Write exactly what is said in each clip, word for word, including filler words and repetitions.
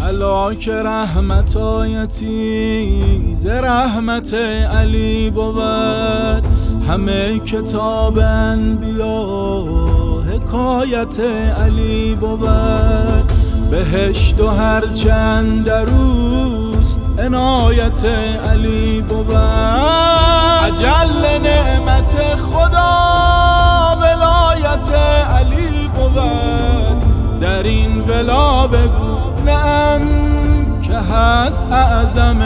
الا که رحمت آیتی ز رحمت علی بود، همه کتاب انبیا حکایت علی بود. بهشت و هر چند دروست عنایت علی بود. اجل نعمت خدا ولایت علی بود. در این ولا بگو نعم که هست اعظم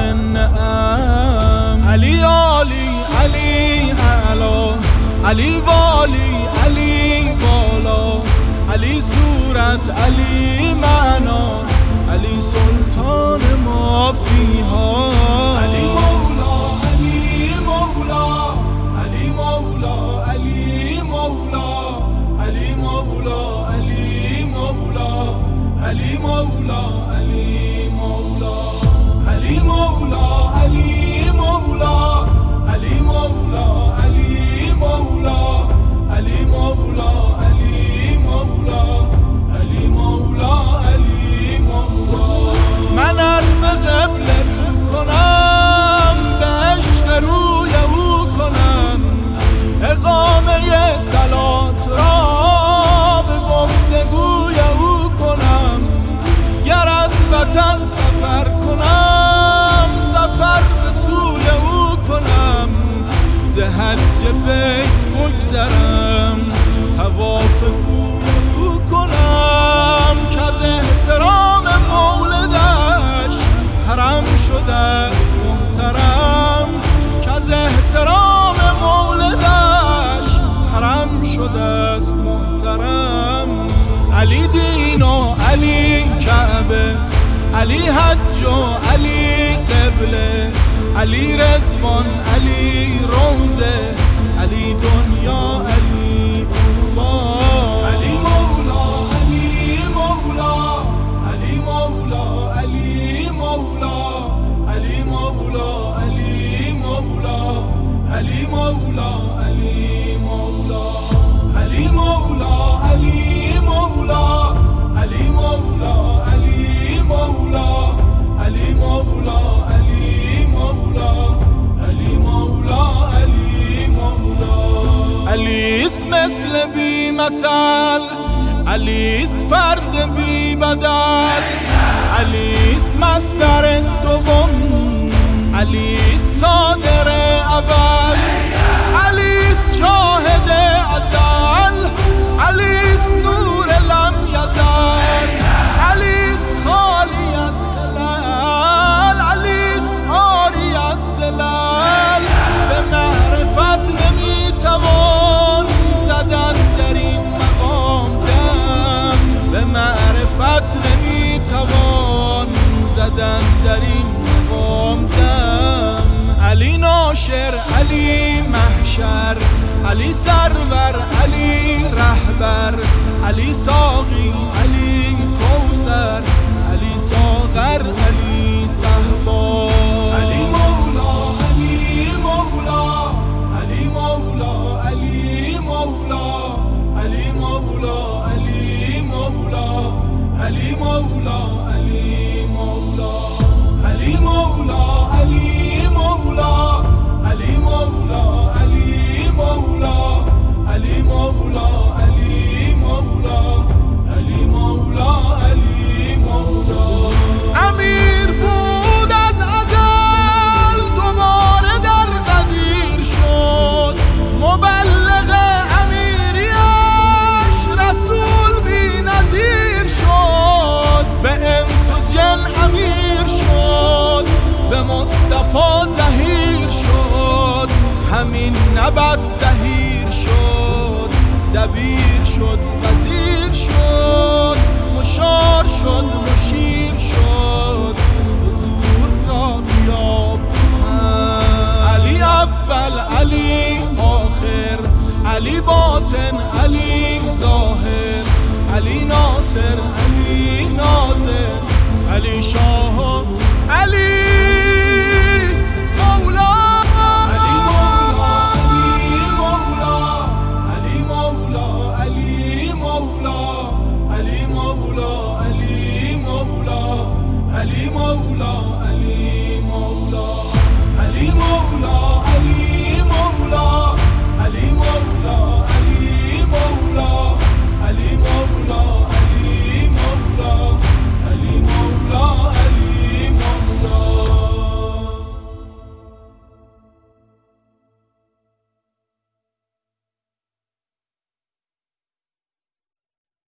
نعم. علی عالی علی اعلا، علی والی علی والا، علی صورت علی معنا، علی سلطان ما فیها. علی مولا علی مولا، علی مولا علی مولا، علی مولا علی مولا، علی مولا علی مولا، علی مولا علی مولا، علی مولا علی مولا، علی مولا علی مولا، علی مولا علی مولا. من عرب قبله رو کنم، به عشق روی او کنم، اقامه صلات را به گفتگوی او کنم. گر از وطن سفر کنم، سفر به سوی او کنم. ز حج بیت بگذرم، طواف کوی او کنم. که از احترام مولدش حرم شده است محترم، که از احترام مولدش حرم شده است محترم. علی دین و علی کعبه، علی حج و علی قبله، علی رضوان علی روزه، علی دنیا علی عقبا. علی مولا علی مولا، علی مولا علی مولا، علی مولا علی مولا، علی مولا علی مولا، علی مولا علی مولا، علی مولا علی مولا، علی مولا علی مولا، علی مولا علی مولا. علیست مثل بی مثل، علیست فرد بی بدل، علیست مصدر دوم، علیست صادر اول، علیست شاهد ازل، علیست نور لم یزل، علیست خالی از خلل، علیست عاری از زلل. به معرفت نمیتوان زدن در این مقام دم، به معرفت نمیتوان زدن در این مقام دم. علی ناشر علی محشر، علی سرور علی رهبر، علی ساقی علی کوثر، علی ساغر علی صهبا. علی مولا علی مولا، علی مولا علی مولا، علی مولا علی مولا، علی مولا علی مولا، علی مولا علی مولا، علی مولا علی مولا، علی مولا علی مولا، علی مولا علی مولا. امیر بود از ازل، دوباره در قدیر شد. مبلغ امیریش رسول بی نظیر شد. به انس و جن امیر شد، به مصطفی ظهیر شد. همین نبس ظهیر شد، دبیر شد وزیر شد، مشار شد مشیر شد، حضور را بیاب. علی اول علی آخر، علی باطن علی ظاهر، علی ناصر علی ناظر، علی شاه علی مولا. علی مولا علی مولا، علی مولا علی علی مولا